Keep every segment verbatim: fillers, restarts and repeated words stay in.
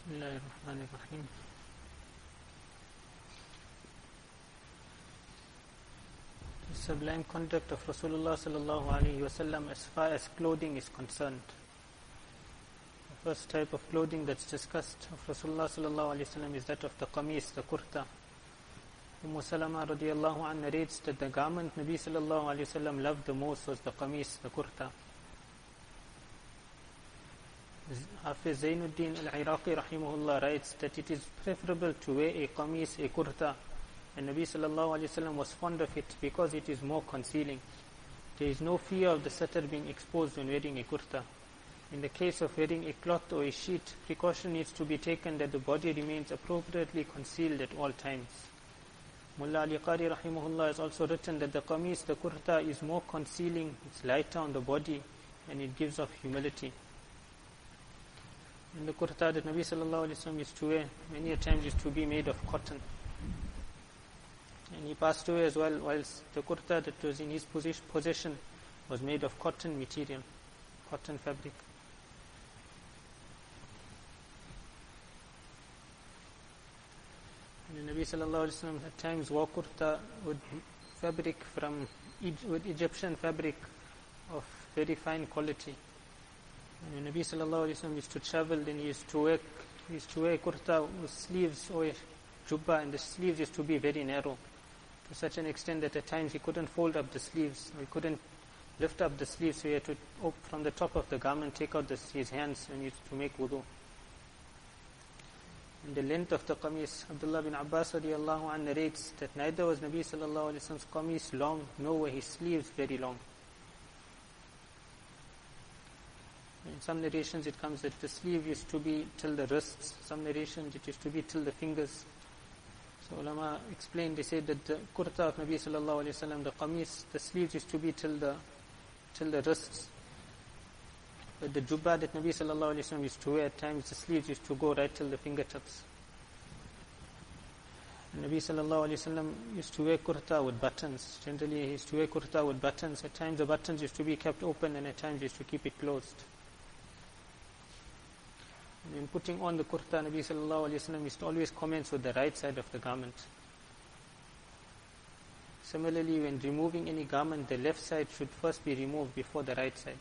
Bismillahirrahmanirrahim. The sublime conduct of Rasulullah sallallahu alaihi wasallam as far as clothing is concerned. The first type of clothing that's discussed of Rasulullah sallallahu alaihi wasallam is that of the qamis, the kurta. Umm Salama radiallahu anha narrates that the garment Nabi sallallahu alaihi wasallam loved the most was the qamis, the kurta. Hafiz Zainuddin al-Iraqi rahimahullah writes that it is preferable to wear a qamis, a kurta, and Nabi sallallahu alaihi wasallam was fond of it because it is more concealing. There is no fear of the satar being exposed when wearing a kurta. In the case of wearing a cloth or a sheet, precaution needs to be taken that the body remains appropriately concealed at all times. Mullah Ali Qari rahimahullah has also written that the qamis, the kurta, is more concealing, it's lighter on the body, and it gives off humility. And the kurta that Nabi sallallahu alaihi wasallam used to wear many a times used to be made of cotton. And he passed away as well, whilst the kurta that was in his possession was made of cotton material, cotton fabric. And the Nabi sallallahu alaihi wasallam at times wore kurta with fabric from with Egyptian fabric of very fine quality. And the Nabi sallallahu alaihi wasallam used to travel, then he used to wear he used to wear kurta with sleeves or jubba, and the sleeves used to be very narrow, to such an extent that at times he couldn't fold up the sleeves, or he couldn't lift up the sleeves, so he had to op- from the top of the garment take out the, his hands when he used to make wudu. And the length of the qamis, Abdullah bin Abbas radiallahu anhu narrates that neither was Nabi sallallahu alaihi wasallam's qamis long, nor were his sleeves very long. In some narrations it comes that the sleeve used to be till the wrists, some narrations it used to be till the fingers. So ulama explained, they said that the kurta of Nabi sallallahu alaihi wasallam, the qamis, the sleeves used to be till the till the wrists. But the jubba that Nabi sallallahu alaihi wasallam used to wear, at times the sleeves used to go right till the fingertips. And Nabi sallallahu alaihi wasallam used to wear kurta with buttons. Generally he used to wear kurta with buttons. At times the buttons used to be kept open, and at times he used to keep it closed. And in putting on the kurta, Nabi sallallahu alaihi wasallam used to always commence with the right side of the garment. Similarly, when removing any garment, the left side should first be removed before the right side.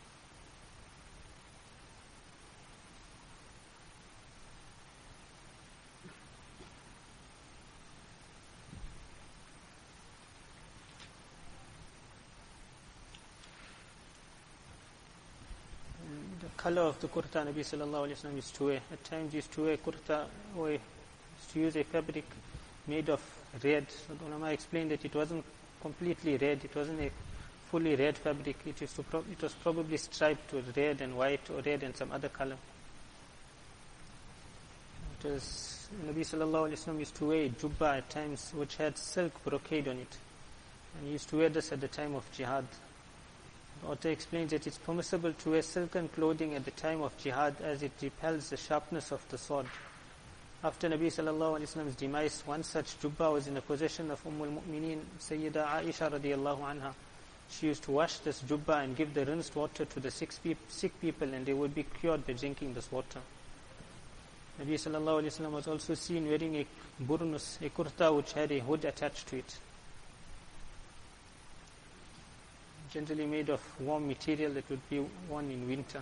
Color of the kurta Nabi sallallahu alaihi wasallam used to wear. At times he used to wear kurta, or he used to use a fabric made of red. So the ulama explained that it wasn't completely red, it wasn't a fully red fabric, it, used to pro- it was probably striped with red and white, or red and some other color. It was, Nabi sallallahu alaihi wasallam used to wear a jubba at times which had silk brocade on it. And he used to wear this at the time of jihad. The author explains that it's permissible to wear silken clothing at the time of jihad, as it repels the sharpness of the sword. After Nabi sallallahu alaihi wasallam's demise, one such jubba was in the possession of Umm al-Mu'mineen Sayyida Aisha radiallahu anha. She used to wash this jubba and give the rinsed water to the sick, pe- sick people, and they would be cured by drinking this water. Nabi sallallahu alaihi wasallam was also seen wearing a burnus, a kurta which had a hood attached to it, generally made of warm material that would be worn in winter.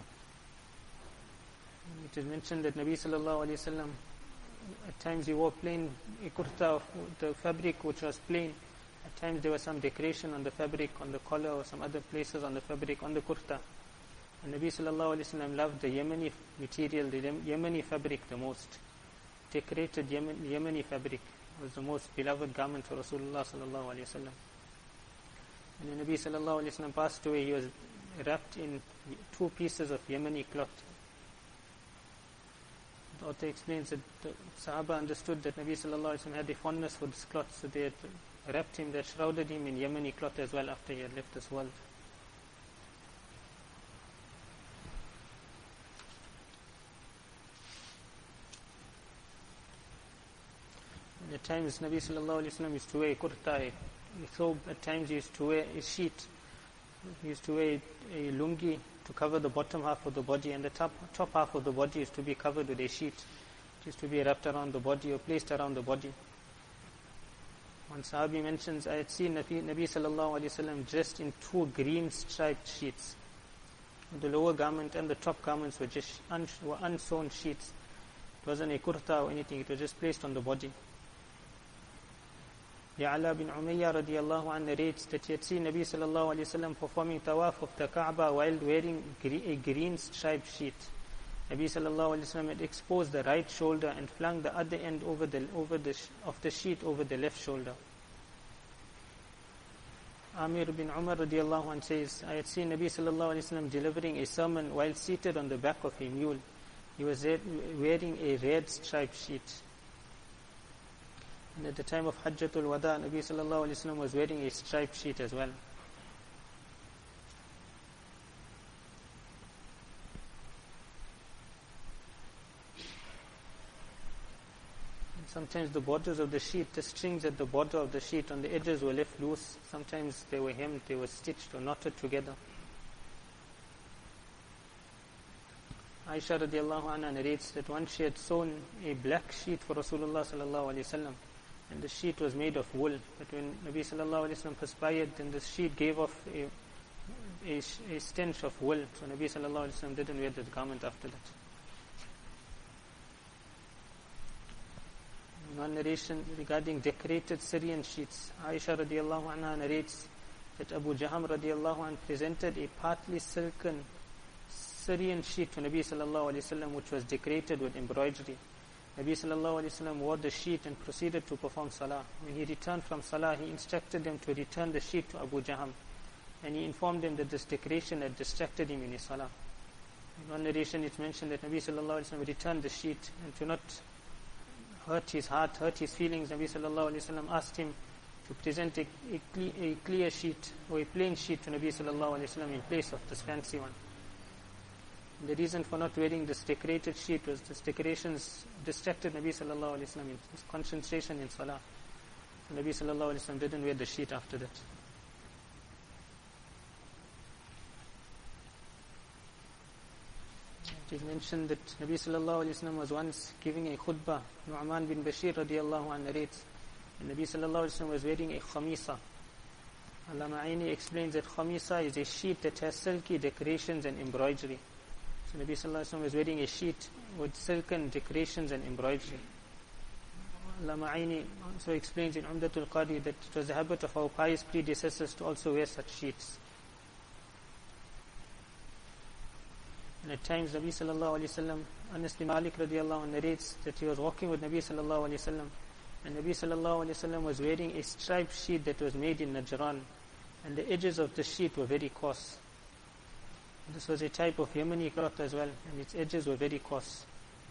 It is mentioned that Nabi sallallahu alaihi wasallam at times he wore plain a kurta, the fabric which was plain. At times there was some decoration on the fabric, on the collar, or some other places on the fabric, on the kurta. And Nabi sallallahu alaihi wasallam loved the Yemeni material, the Yemeni fabric the most. Decorated Yemen, Yemeni fabric was the most beloved garment for Rasulullah sallallahu alaihi wasallam. And when Nabi sallallahu alaihi wasallam passed away, he was wrapped in two pieces of Yemeni cloth. The author explains that the Sahaba understood that Nabi sallallahu alaihi wasallam had a fondness for this cloth, so they had wrapped him, they shrouded him in Yemeni cloth as well after he had left this world. And at times Nabi sallallahu alaihi wasallam used to wear a kurta, so at times he used to wear a sheet. He used to wear a lungi to cover the bottom half of the body, and the top top half of the body used to be covered with a sheet. It used to be wrapped around the body or placed around the body. One Sahabi mentions, I had seen Nabi, Nabi sallallahu alayhi wa sallam dressed in two green striped sheets. The lower garment and the top garments were just un, were unsewn sheets. It wasn't a kurta or anything, it was just placed on the body. Ya'la bin Umayyah radiallahu anhu narrates that he had seen Nabi sallallahu alayhi wa sallam performing tawaf of the Kaaba while wearing a green striped sheet. Nabi sallallahu alayhi wa sallam had exposed the right shoulder and flung the other end over the over the of the sheet over the left shoulder. Amir bin Umar radiallahu anhu says, I had seen Nabi sallallahu alayhi wa sallam delivering a sermon while seated on the back of a mule. He was wearing a red striped sheet. And at the time of Hajjatul Wada, Nabi sallallahu alayhi wa sallam was wearing a striped sheet as well. And sometimes the borders of the sheet, the strings at the border of the sheet on the edges were left loose. Sometimes they were hemmed, they were stitched or knotted together. Aisha radiallahu anha narrates that once she had sewn a black sheet for Rasulullah sallallahu alayhi wa sallam, and the sheet was made of wool. But when Nabi sallallahu alayhi wa sallam perspired, then the sheet gave off a, a, a stench of wool. So Nabi sallallahu alayhi wa sallam didn't wear that garment after that. One narration regarding decorated Syrian sheets. Aisha radiallahu anha narrates that Abu Jaham radiallahu anhu presented a partly silken Syrian sheet to Nabi sallallahu alayhi wa sallam, which was decorated with embroidery. Nabi sallallahu alayhi wa sallam wore the sheet and proceeded to perform salah. When he returned from salah, he instructed them to return the sheet to Abu Jaham, and he informed them that this decoration had distracted him in his salah. In one narration it mentioned that Nabi sallallahu alayhi wa sallam returned the sheet, and to not hurt his heart, hurt his feelings, Nabi sallallahu alayhi wa sallam asked him to present a, a, cle- a clear sheet or a plain sheet to Nabi sallallahu alayhi wa sallam in place of this fancy one. The reason for not wearing this decorated sheet was this decorations distracted Nabi sallallahu alayhi wa sallam in his concentration in salah. So Nabi sallallahu alayhi wa sallam didn't wear the sheet after that. It is mentioned that Nabi sallallahu alayhi wa sallam was once giving a khutbah. Nu'man bin Bashir radiallahu anhu narrates, and Nabi sallallahu alayhi wa sallam was wearing a khamisa. Allama Aini explains that khamisa is a sheet that has silky decorations and embroidery. So Nabi sallallahu alayhi wa sallam was wearing a sheet with silken decorations and embroidery. Allama Aini also explains in Umdatul Qadi that it was the habit of our pious predecessors to also wear such sheets. And at times Nabi sallallahu alayhi wa sallam, Anas bin Malik radiallahu anhu narrates that he was walking with Nabi sallallahu alayhi wa sallam, and Nabi sallallahu alayhi wa sallam was wearing a striped sheet that was made in Najran, and the edges of the sheet were very coarse. This was a type of Yemeni cloth as well, and its edges were very coarse.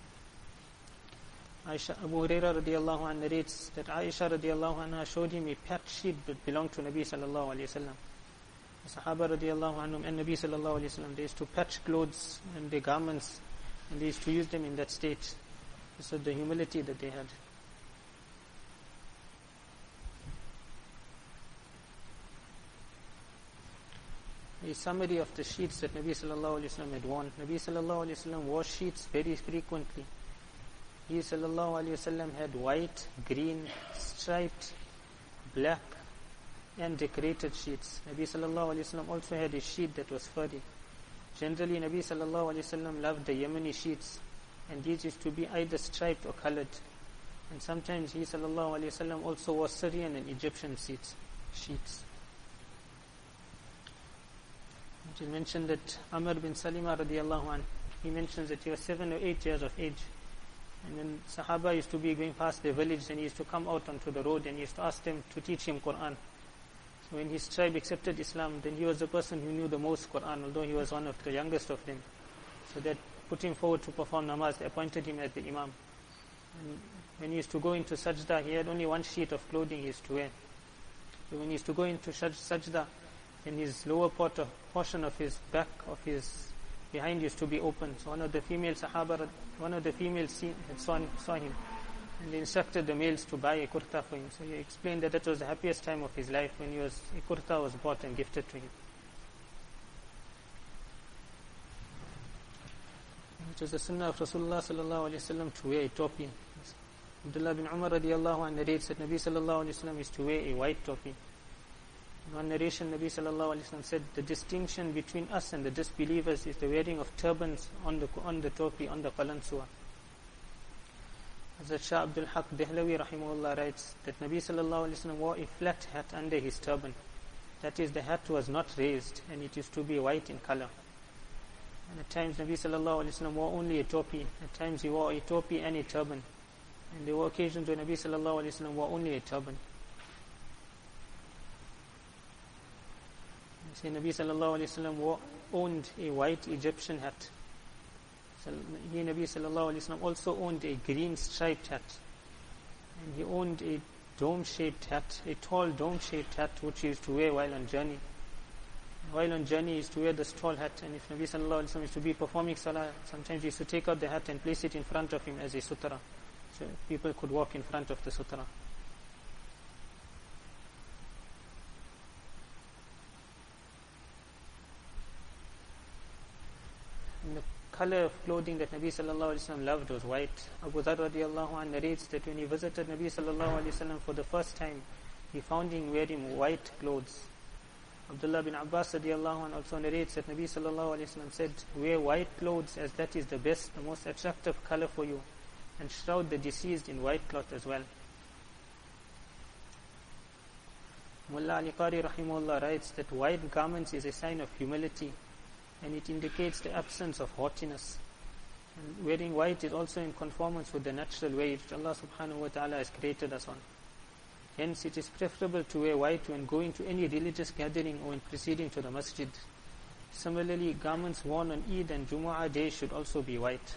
Aisha, Abu Hurairah radiallahu anhu narrates that Aisha radiallahu anha showed him a patched sheet that belonged to Nabi sallallahu alayhi wa sallam. The Sahaba radiallahu anhum and Nabi sallallahu alayhi wa sallam, they used to patch clothes and their garments, and they used to use them in that state. This was the humility that they had. A summary of the sheets that Nabi sallallahu alayhi wa sallam had worn. Nabi sallallahu alayhi wa sallam wore sheets very frequently. He sallallahu alayhi wa sallam had white, green, striped, black, and decorated sheets. Nabi sallallahu alayhi wa sallam also had a sheet that was furry. Generally, Nabi sallallahu alayhi wa sallam loved the Yemeni sheets, and these used to be either striped or colored. And sometimes he sallallahu alayhi wa sallam also wore Syrian and Egyptian sheets. sheets. It is mentioned that Amr bin Salima radiallahu anhu, he mentions that he was seven or eight years of age. And when Sahaba used to be going past their village, and he used to come out onto the road and he used to ask them to teach him Quran. So when his tribe accepted Islam, then he was the person who knew the most Quran, although he was one of the youngest of them. So that put him forward to perform namaz. They appointed him as the imam. And when he used to go into sajda, he had only one sheet of clothing he used to wear. So when he used to go into sajda, then his lower part of, portion of his back, of his behind used to be open. So one of the female Sahaba, one of the females see, had saw, saw him, and they instructed the males to buy a kurta for him. So he explained that that was the happiest time of his life, when he was a kurta was bought and gifted to him. It was the sunnah of Rasulullah sallallahu alayhi wa sallam to wear a topi. Abdullah bin Umar radiallahu anhu narrates that Nabi sallallahu alayhi wa sallam used to wear a white topi. In one narration, Nabi sallallahu alayhi wa sallam said, the distinction between us and the disbelievers is the wearing of turbans on the on the topi, on the qalansuwa. Hazrat Shah Abdul Haq Dehlawi rahimahullah writes that Nabi sallallahu alayhi wa sallam wore a flat hat under his turban. That is, the hat was not raised and it used to be white in color. And at times Nabi sallallahu alayhi wa sallam wore only a topi. At times he wore a topi and a turban. And there were occasions when Nabi sallallahu alayhi wa sallam wore only a turban. Say Nabi sallallahu alayhi wa sallam wore, owned a white Egyptian hat. So he, Nabi sallallahu alayhi wa sallam, also owned a green striped hat. And he owned a dome-shaped hat, a tall dome-shaped hat which he used to wear while on journey. While on journey he used to wear this tall hat, and if Nabi sallallahu alayhi wa sallam used to be performing salah, sometimes he used to take out the hat and place it in front of him as a sutra, so people could walk in front of the sutra. And the color of clothing that Nabi sallallahu alayhi wa sallam loved was white. Abu Dharr radiallahu anhu narrates that when he visited Nabi sallallahu alayhi wa sallam for the first time, he found him wearing white clothes. Abdullah bin Abbas radiallahu anhu also narrates that Nabi sallallahu alayhi wa sallam said, wear white clothes as that is the best, the most attractive color for you, and shroud the deceased in white cloth as well. Mullah Ali Qari rahimahullah writes that white garments is a sign of humility, and it indicates the absence of haughtiness. And wearing white is also in conformance with the natural way which Allah subhanahu wa ta'ala has created us on. Hence it is preferable to wear white when going to any religious gathering or when proceeding to the masjid. Similarly, garments worn on Eid and Jumu'ah day should also be white.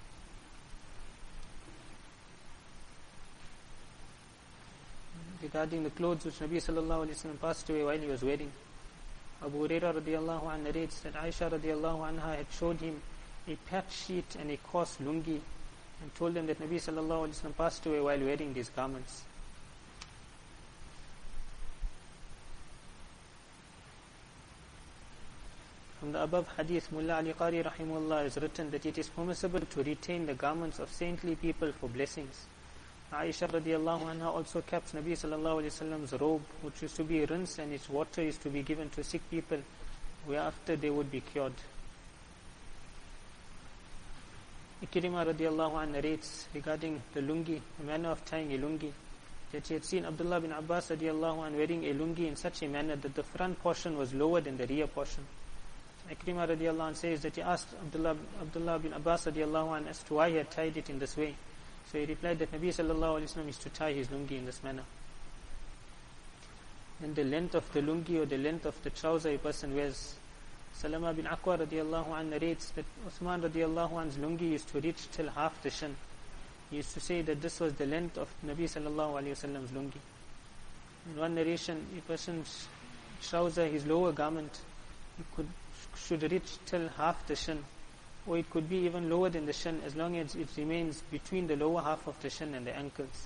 Regarding the clothes which Nabi sallallahu alayhi wa sallam passed away while he was wearing, Abu Hurairah radiallahu anhu narrates that Aisha radiallahu anha had showed him a patch sheet and a coarse lungi and told him that Nabi sallallahu alayhi wa sallam passed away while wearing these garments. From the above hadith, Mullah Ali Qari rahimahullah has written that it is permissible to retain the garments of saintly people for blessings. Aisha radiallahu anha also kept Nabi sallallahu alayhi wa sallam's robe, which used to be rinsed and its water used to be given to sick people, whereafter they would be cured. Ikrimah radiallahu anhu narrates regarding the lungi, the manner of tying a lungi, that he had seen Abdullah bin Abbas radiallahu anhu wearing a lungi in such a manner that the front portion was lower than the rear portion. Ikrimah radiallahu anhu says that he asked Abdullah, Abdullah bin Abbas radiallahu anhu as to why he had tied it in this way. So he replied that Nabi sallallahu alayhi wa sallam used to tie his lungi in this manner. Then the length of the lungi or the length of the trouser a person wears. Salama bin Aqwa radiallahu anhu narrates that Uthman radiallahu anhu's lungi used to reach till half the shin. He used to say that this was the length of Nabi sallallahu alayhi wa sallam's lungi. In one narration, a person's trouser, his lower garment, he could should reach till half the shin, or it could be even lower than the shin as long as it remains between the lower half of the shin and the ankles.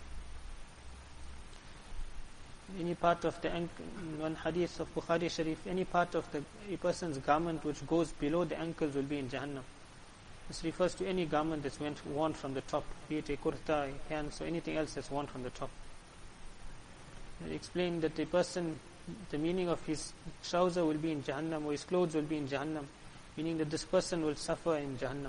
Any part of the ankle, in one hadith of Bukhari Sharif, any part of the a person's garment which goes below the ankles will be in Jahannam. This refers to any garment that's worn from the top, be it a kurta, a pants, or anything else that's worn from the top. It explained that a person, the meaning of his trouser will be in Jahannam, or his clothes will be in Jahannam, meaning that this person will suffer in Jahannam.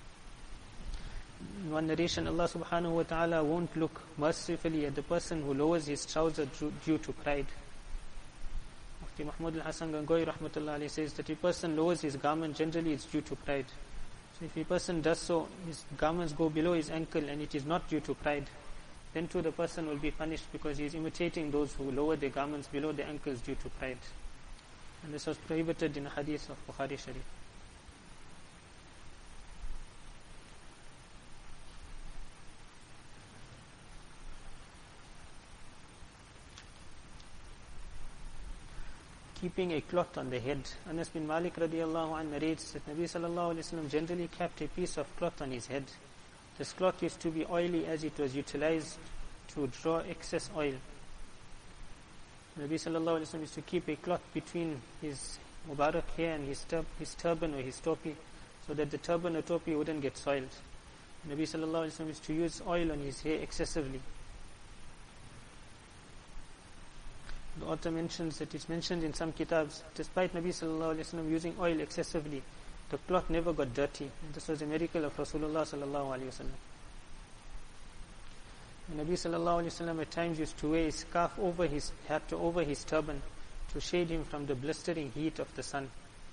In one narration, Allah subhanahu wa ta'ala won't look mercifully at the person who lowers his trouser due to pride. Mufti Mahmud al-Hasan Gangohi rahmatullah alayhi says that if a person lowers his garment, generally it's due to pride. So if a person does so, his garments go below his ankle and it is not due to pride, then too the person will be punished because he is imitating those who lower their garments below their ankles due to pride. And this was prohibited in a hadith of Bukhari Sharif. Keeping a cloth on the head. Anas bin Malik radiallahu anhu narrates that Nabi sallallahu alayhi wa sallam generally kept a piece of cloth on his head. This cloth used to be oily as it was utilized to draw excess oil. Nabi sallallahu alayhi wa sallam used to keep a cloth between his Mubarak hair and his, tur- his turban or his topi, so that the turban or topi wouldn't get soiled. Nabi sallallahu alaihi wasallam used to use oil on his hair excessively. The author mentions that it's mentioned in some kitabs, despite Nabi sallallahu alaihi wasallam using oil excessively, the cloth never got dirty. And this was a miracle of Rasulullah sallallahu alaihi wasallam. Nabi sallallahu alaihi wasallam at times used to wear a scarf over his hat to over his turban to shade him from the blistering heat of the sun.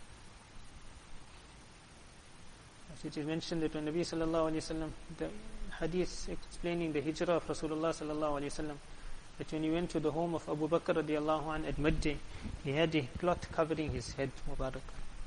As it is mentioned that when Nabi sallallahu alaihi wasallam, the hadith explaining the hijrah of Rasulullah sallallahu alaihi wasallam, that when he went to the home of Abu Bakr radiallahu anhu at midday, he had a cloth covering his head, Mubarak.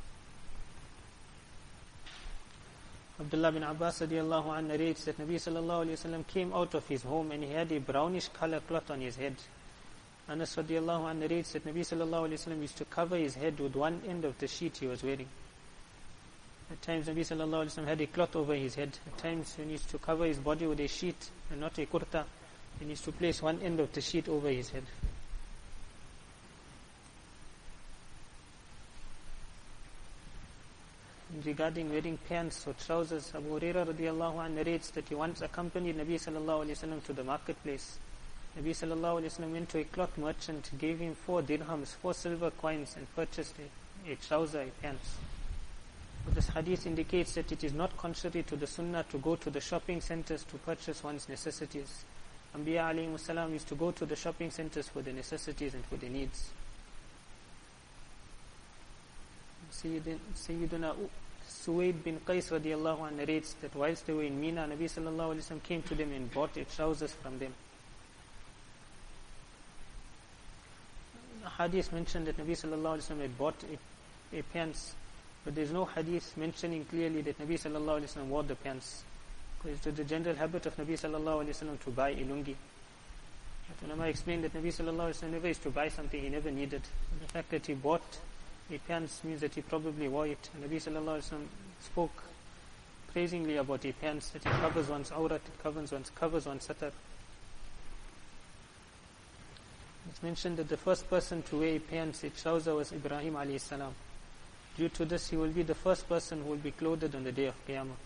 Abdullah bin Abbas radiallahu anhu narrates that Nabi sallallahu alayhi wasallam came out of his home and he had a brownish color cloth on his head. Anas radiallahu anhu narrates that Nabi sallallahu alayhi wasallam used to cover his head with one end of the sheet he was wearing. At times Nabi sallallahu alayhi wasallam had a cloth over his head. At times when he used to cover his body with a sheet and not a kurta, he used to place one end of the sheet over his head. Regarding wearing pants or trousers, Abu Hurairah radiallahu anhu narrates that he once accompanied Nabi sallallahu alayhi wasallam to the marketplace. Nabi sallallahu alayhi wasallam went to a cloth merchant, gave him four dirhams, four silver coins, and purchased a, a trouser, a pants. But this hadith indicates that it is not contrary to the sunnah to go to the shopping centers to purchase one's necessities. Anbiya alayhi salam used to go to the shopping centers for their necessities and for their needs. Sayyiduna Suwaid bin Qais radiallahu anhu narrates that whilst they were in Mina, Nabi sallallahu alayhi wasallam came to them and bought a trousers from them. The hadith mentioned that Nabi sallallahu alayhi wasallam had bought a, a pants, but there is no hadith mentioning clearly that Nabi sallallahu alayhi wasallam wore the pants. Because it was the general habit of Nabi sallallahu alayhi wasallam to buy a lungi. But ulama explained that Nabi sallallahu alayhi wasallam never used to buy something he never needed. The fact that he bought a pants means that he probably wore it. And Nabi sallallahu alayhi wasallam spoke praisingly about a pants, that it covers one's awrat, it covers one's, covers one's satar. It's mentioned that the first person to wear a pants, a trouser, was Ibrahim alayhi salam. Due to this, he will be the first person who will be clothed on the day of Qiyamah.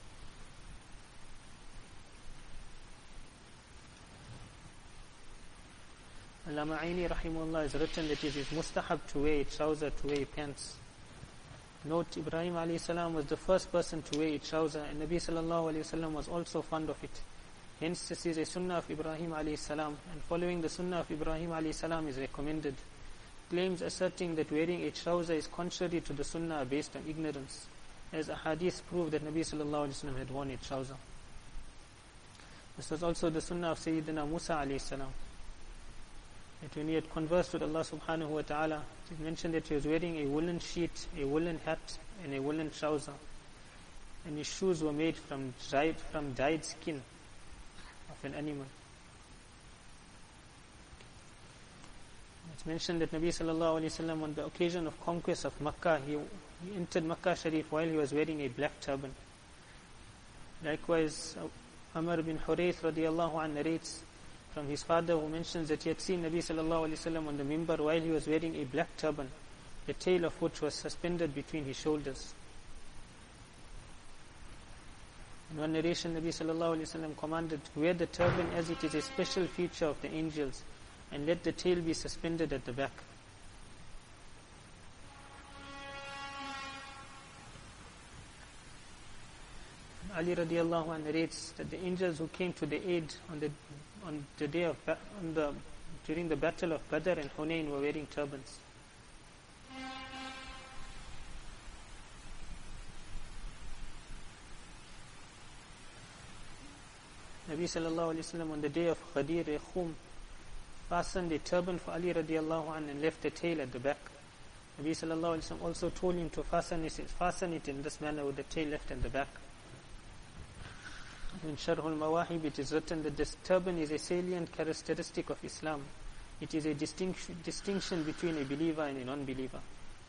Allama Aini rahimahullah has written that it is mustahab to wear a trouser, to wear pants. Note, Ibrahim alayhi salam was the first person to wear a trouser, and Nabi sallallahu alayhi wasallam was also fond of it. Hence, this is a sunnah of Ibrahim alayhi salam, and following the sunnah of Ibrahim alayhi salam is recommended. Claims asserting that wearing a trouser is contrary to the sunnah are based on ignorance, as a hadith prove that Nabi sallallahu alayhi wasallam had worn a trouser. This was also the sunnah of Sayyidina Musa alayhi salam. That when he had conversed with Allah subhanahu wa ta'ala, it is mentioned that he was wearing a woolen sheet, a woolen hat, and a woolen trouser. And his shoes were made from dried, from dyed skin of an animal. It's mentioned that Nabi sallallahu alayhi wa sallam, on the occasion of conquest of Makkah, he, he entered Makkah Sharif while he was wearing a black turban. Likewise, Amr bin Hurayth radiallahu anhu narrates from his father, who mentions that he had seen Nabi sallallahu alayhi wa sallam on the mimbar while he was wearing a black turban, the tail of which was suspended between his shoulders. In one narration, Nabi sallallahu alayhi wa sallam commanded, wear the turban as it is a special feature of the angels, and let the tail be suspended at the back. Ali radiallahu anhu narrates that the angels who came to the aid on the on the day of on the during the battle of Badr and Hunayn were wearing turbans. Nabi sallallahu alayhi wa sallam on the day of Ghadir Khum fastened a turban for Ali radiallahu anhu and left the tail at the back. Nabi sallallahu alayhi wa sallam also told him to fasten it, fasten it in this manner with the tail left at the back. In Sharh al-Mawahib it is written that this turban is a salient characteristic of Islam. It is a distinction, distinction between a believer and a non-believer.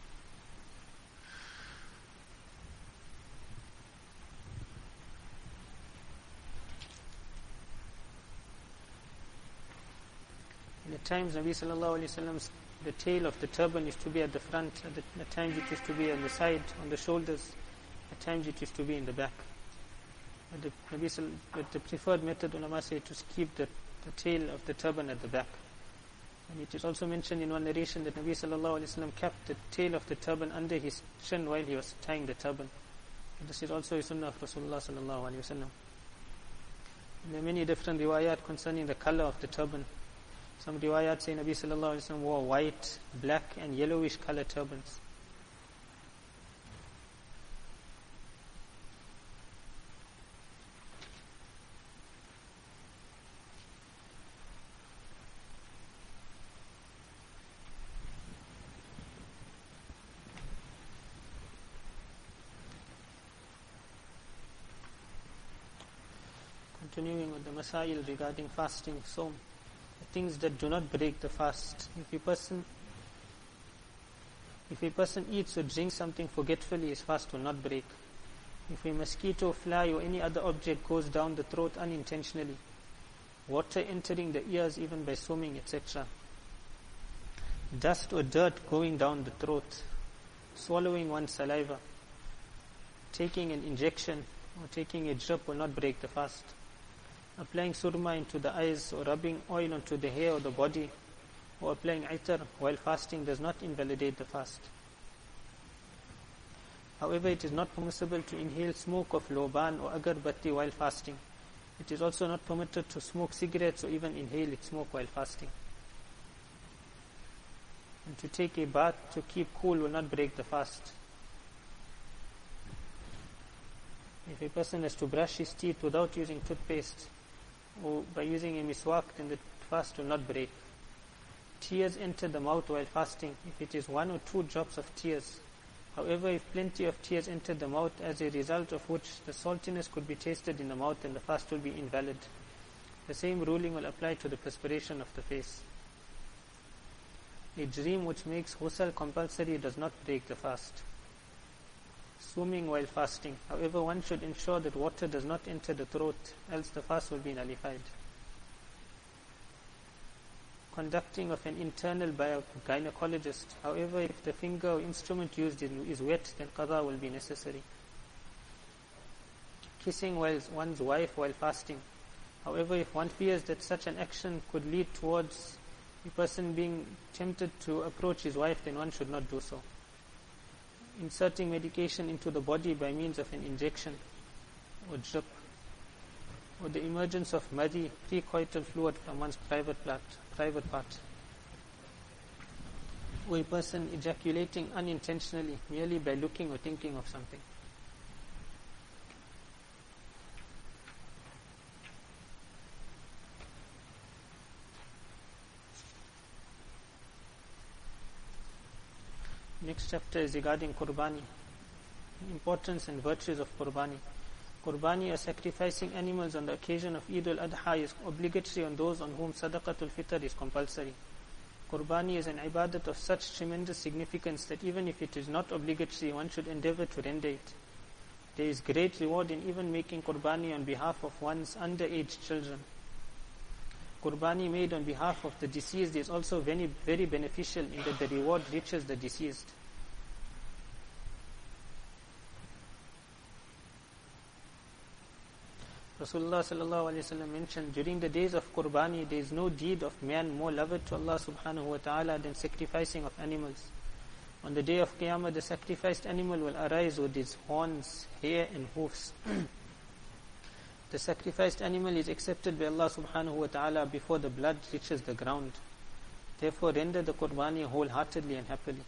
In the times Nabi sallallahu alayhi wa sallam, the tail of the turban used to be at the front, at the, the times it used to be on the side, on the shoulders. At times it used to be in the back. But the, Nabi Sal- but the preferred method, ulama say, to keep the, the tail of the turban at the back. And it is also mentioned in one narration that Nabi sallallahu alaihi wasallam kept the tail of the turban under his chin while he was tying the turban. And this is also a sunnah of Rasulullah sallallahu alaihi wasallam. There are many different riwayat concerning the color of the turban. Some riwayat say Nabi sallallahu alaihi wasallam wore white, black and yellowish color turbans. Continuing with the masail regarding fasting, so the things that do not break the fast. If a person, if a person eats or drinks something forgetfully, his fast will not break. If a mosquito, fly or any other object goes down the throat unintentionally, water entering the ears even by swimming, et cetera, dust or dirt going down the throat, swallowing one's saliva, taking an injection or taking a drip will not break the fast. Applying surma into the eyes or rubbing oil onto the hair or the body or applying itar while fasting does not invalidate the fast. However, it is not permissible to inhale smoke of loban or agarbatti while fasting. It is also not permitted to smoke cigarettes or even inhale its smoke while fasting. And to take a bath to keep cool will not break the fast. If a person has to brush his teeth without using toothpaste or by using a miswak, then the fast will not break. Tears enter the mouth while fasting if it is one or two drops of tears. However, if plenty of tears enter the mouth as a result of which the saltiness could be tasted in the mouth, then the fast will be invalid. The same ruling will apply to the perspiration of the face. A dream which makes ghusl compulsory does not break the fast. Swimming while fasting. However, one should ensure that water does not enter the throat, else the fast will be nullified. Conducting of an internal by a gynecologist. However, if the finger or instrument used is wet, then qada will be necessary. Kissing while one's wife while fasting. However, if one fears that such an action could lead towards a person being tempted to approach his wife, then one should not do so. Inserting medication into the body by means of an injection or drip, or the emergence of madi, precoital fluid from one's private part, private part, or a person ejaculating unintentionally merely by looking or thinking of something. Next chapter is regarding Qurbani, importance and virtues of Qurbani. Qurbani, or sacrificing animals on the occasion of Eid al-Adha, is obligatory on those on whom Sadaqatul Fitr is compulsory. Qurbani is an ibadat of such tremendous significance that even if it is not obligatory, one should endeavor to render it. There is great reward in even making Qurbani on behalf of one's underage children. Qurbani made on behalf of the deceased is also very, very beneficial in that the reward reaches the deceased. Rasulullah sallallahu alaihi wasallam mentioned, during the days of Qurbani, there is no deed of man more loved to Allah subhanahu wa ta'ala than sacrificing of animals. On the day of Qiyamah, the sacrificed animal will arise with its horns, hair and hoofs. The sacrificed animal is accepted by Allah subhanahu wa ta'ala before the blood reaches the ground. Therefore, render the Qurbani wholeheartedly and happily.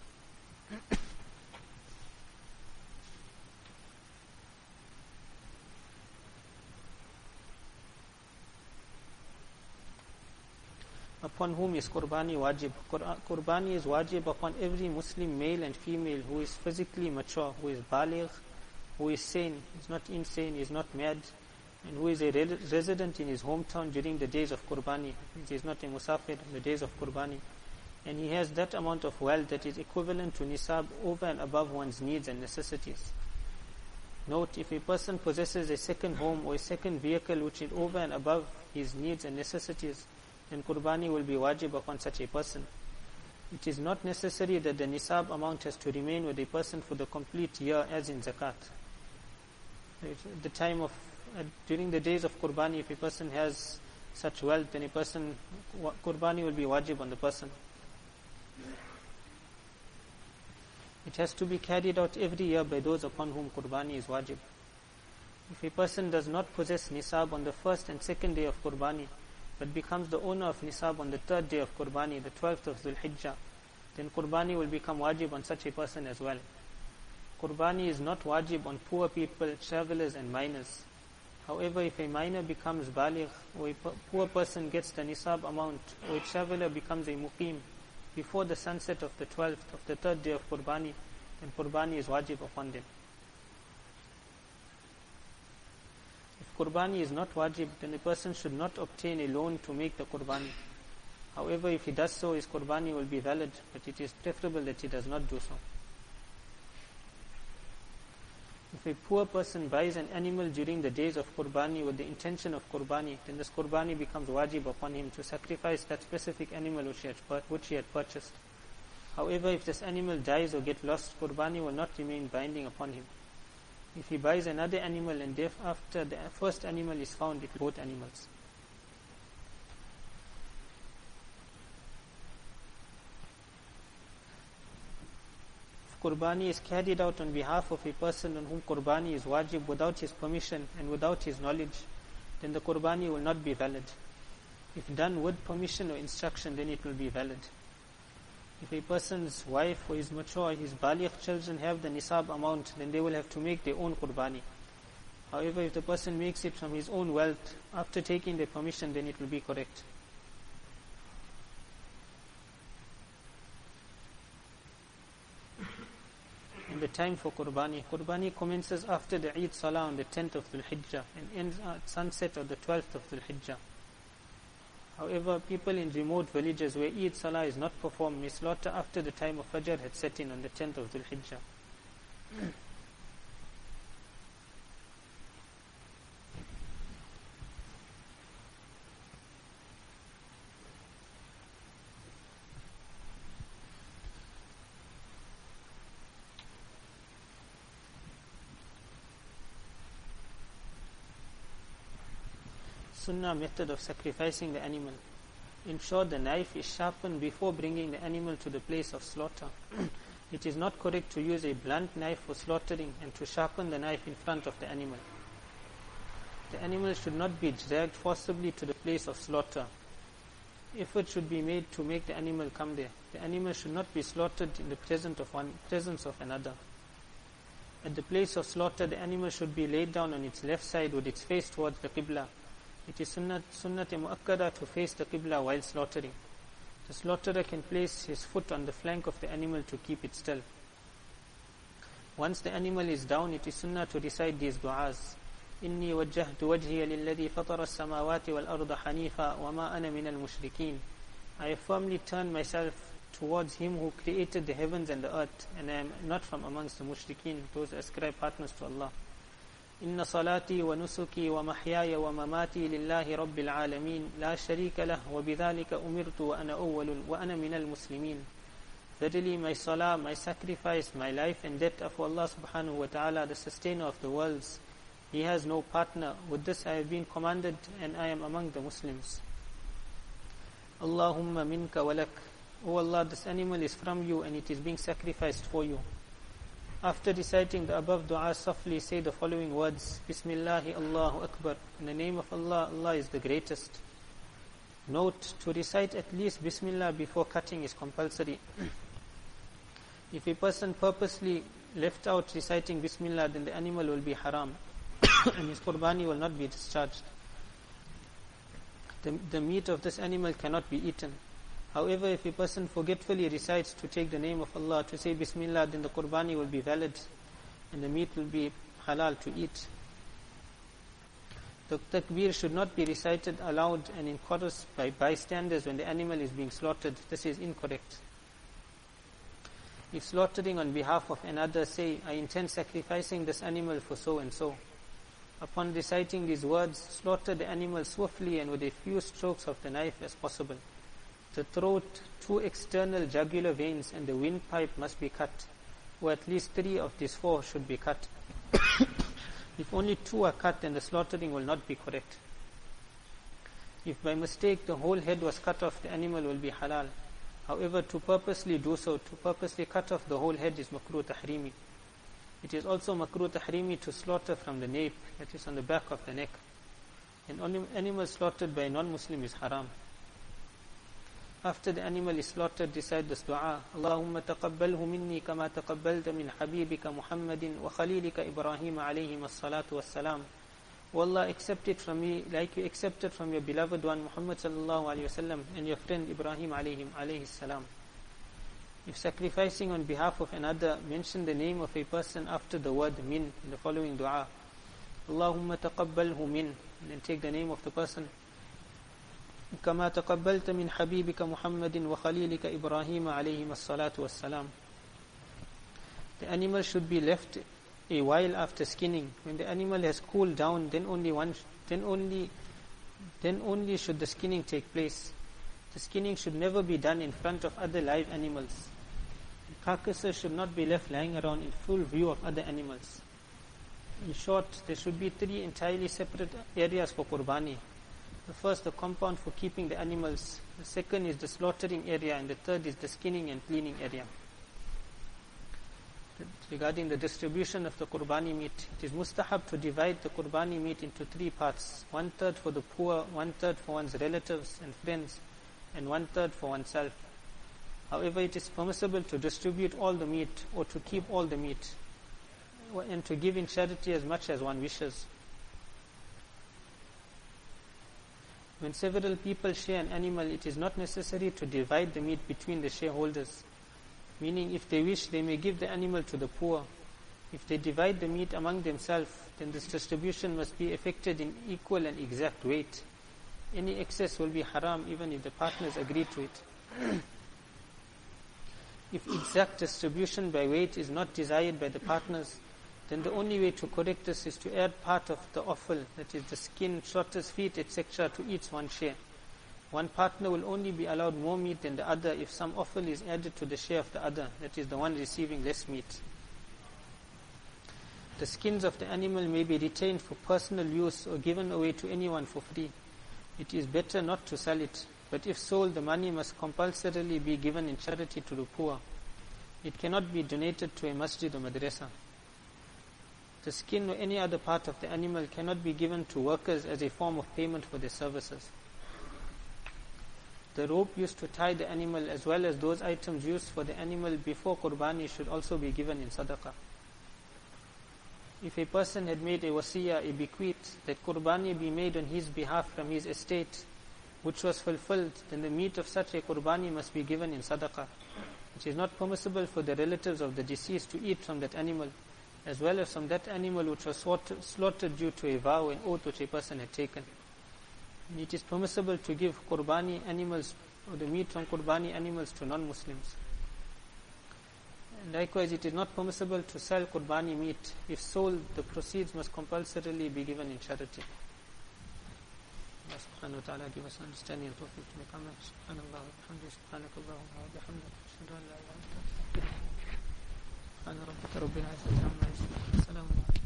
Upon whom is Qurbani wajib? Qurbani is wajib upon every Muslim male and female who is physically mature, who is baligh, who is sane, is not insane, is not mad, and who is a re- resident in his hometown during the days of Qurbani. He is not a musafir in the days of Qurbani. And he has that amount of wealth that is equivalent to nisab over and above one's needs and necessities. Note, if a person possesses a second home or a second vehicle which is over and above his needs and necessities, then Qurbani will be wajib upon such a person. It is not necessary that the nisab amount has to remain with a person for the complete year as in zakat. At the time of, uh, during the days of Qurbani, if a person has such wealth, then a person, Qurbani will be wajib on the person. It has to be carried out every year by those upon whom Qurbani is wajib. If a person does not possess nisab on the first and second day of Qurbani, but becomes the owner of nisab on the third day of Qurbani, the twelfth of Dhul Hijjah, then Qurbani will become wajib on such a person as well. Qurbani is not wajib on poor people, travelers and minors. However, if a minor becomes baligh, or a poor person gets the nisab amount, or a traveler becomes a muqim before the sunset of the twelfth of the third day of Qurbani, then Qurbani is wajib upon them. If Qurbani is not wajib, then the person should not obtain a loan to make the Qurbani. However, if he does so, his Qurbani will be valid, but it is preferable that he does not do so. If a poor person buys an animal during the days of Qurbani with the intention of Qurbani, then this Qurbani becomes wajib upon him to sacrifice that specific animal which he had, which he had purchased. However, if this animal dies or gets lost, Qurbani will not remain binding upon him. If he buys another animal and after the first animal is found, it will be both animals. Qurbani is carried out on behalf of a person on whom Qurbani is wajib without his permission and without his knowledge, then the Qurbani will not be valid. If done with permission or instruction, then it will be valid. If a person's wife or his mature, his baligh children have the nisab amount, then they will have to make their own Qurbani. However, if the person makes it from his own wealth, after taking the permission, then it will be correct. And the time for Qurbani. Qurbani commences after the Eid Salah on the tenth of Dhul Hijjah and ends at sunset of the twelfth of Dhul Hijjah. However, people in remote villages where Eid Salah is not performed may slaughter after the time of Fajr had set in on the tenth of Dhul Hijjah. Sunnah method of sacrificing the animal. Ensure the knife is sharpened before bringing the animal to the place of slaughter. It is not correct to use a blunt knife for slaughtering and to sharpen the knife in front of the animal. The animal should not be dragged forcibly to the place of slaughter. Effort should be made to make the animal come there. The animal should not be slaughtered in the presence of one, presence of another. At the place of slaughter, the animal should be laid down on its left side with its face towards the Qibla. It is sunnat, sunnat mu'akkada to face the Qibla while slaughtering. The slaughterer can place his foot on the flank of the animal to keep it still. Once the animal is down, it is sunnah to recite these du'as. إِنِّي وَجَّهْتُ وَجْهِيَ لِلَّذِي فَطَرَ السَّمَاوَاتِ وَالْأَرْضَ حَنِيفًا وَمَا أَنَا مِنَ الْمُشْرِكِينَ. I have firmly turned myself towards Him who created the heavens and the earth, and I am not from amongst the mushrikeen, those who ascribe partners to Allah. إن صلاتي ونسكي ومحياي ومماتي لله رب العالمين لا شريك له وبذلك أمرت وأنا أول وأنا من المسلمين. Verily my salah, my sacrifice, my life and death are for Allah subhanahu wa ta'ala, the sustainer of the worlds. He has no partner. With this I have been commanded and I am among the Muslims. Allahumma minka walak. O Allah, this animal is from you and it is being sacrificed for you. After reciting the above dua, softly say the following words: Bismillahi Allahu Akbar. In the name of Allah, Allah is the greatest. Note, to recite at least Bismillah before cutting is compulsory. If a person purposely left out reciting Bismillah, then the animal will be haram and his Qurbani will not be discharged. The, the meat of this animal cannot be eaten. However, if a person forgetfully recites to take the name of Allah, to say Bismillah, then the Qurbani will be valid and the meat will be halal to eat. The takbir should not be recited aloud and in chorus by bystanders when the animal is being slaughtered. This is incorrect. If slaughtering on behalf of another, say, I intend sacrificing this animal for so and so. Upon reciting these words, slaughter the animal swiftly and with a few strokes of the knife as possible. The throat, two external jugular veins and the windpipe must be cut, or at least three of these four should be cut. If only two are cut, then the slaughtering will not be correct. If by mistake the whole head was cut off, the animal will be halal. However, to purposely do so, to purposely cut off the whole head is makruh tahrimi. It is also makruh tahrimi to slaughter from the nape, that is on the back of the neck. An animal slaughtered by a non-Muslim is haram. After the animal is slaughtered, recite this dua: Allahumma taqabbalhu minni kama taqabbalta min habibika Muhammadin wa khalilika Ibrahim alayhim as-salatu was-salam. O Allah, accept it from me like you accepted from your beloved one Muhammad sallallahu alayhi wa sallam and your friend Ibrahim alayhim alayhi salam. If sacrificing on behalf of another, mention the name of a person after the word min in the following dua: Allahumma taqabbalhu min, and then take the name of the person. كما تقبلت من حبيبك محمد وخليلك إبراهيم عليهما الصلاة والسلام. The animal should be left a while after skinning. When the animal has cooled down, then only one, then only, then only should the skinning take place. The skinning should never be done in front of other live animals. Carcasses should not be left lying around in full view of other animals. In short, there should be three entirely separate areas for qurbani. The first, the compound for keeping the animals. The second is the slaughtering area, and the third is the skinning and cleaning area. Regarding the distribution of the qurbani meat, it is mustahab to divide the qurbani meat into three parts: one third for the poor, one third for one's relatives and friends, and one third for oneself. However, it is permissible to distribute all the meat or to keep all the meat, and to give in charity as much as one wishes. When several people share an animal, it is not necessary to divide the meat between the shareholders. Meaning, if they wish, they may give the animal to the poor. If they divide the meat among themselves, then this distribution must be effected in equal and exact weight. Any excess will be haram even if the partners agree to it. If exact distribution by weight is not desired by the partners, then the only way to correct this is to add part of the offal, that is the skin, shoulders, feet, et cetera, to each one share. One partner will only be allowed more meat than the other if some offal is added to the share of the other, that is the one receiving less meat. The skins of the animal may be retained for personal use or given away to anyone for free. It is better not to sell it, but if sold, the money must compulsorily be given in charity to the poor. It cannot be donated to a masjid or madrasa. The skin or any other part of the animal cannot be given to workers as a form of payment for their services. The rope used to tie the animal, as well as those items used for the animal before qurbani, should also be given in sadaqah. If a person had made a wasiyah, a bequeath, that qurbani be made on his behalf from his estate, which was fulfilled, then the meat of such a qurbani must be given in sadaqah. It is not permissible for the relatives of the deceased to eat from that animal, as well as from that animal which was slaughtered due to a vow and oath which a person had taken. And it is permissible to give qurbani animals, or the meat from qurbani animals, to non-Muslims. And likewise, it is not permissible to sell qurbani meat. If sold, the proceeds must compulsorily be given in charity. Allah subhanahu wa ta'ala give us understanding and tawfiq to make amal. Subhanallah wa bihamdihi, subhanakallahumma wa bihamdika, ashhadu an la ilaha illa anta, subhana rabbika rabbil izzati amma yasifun, salamun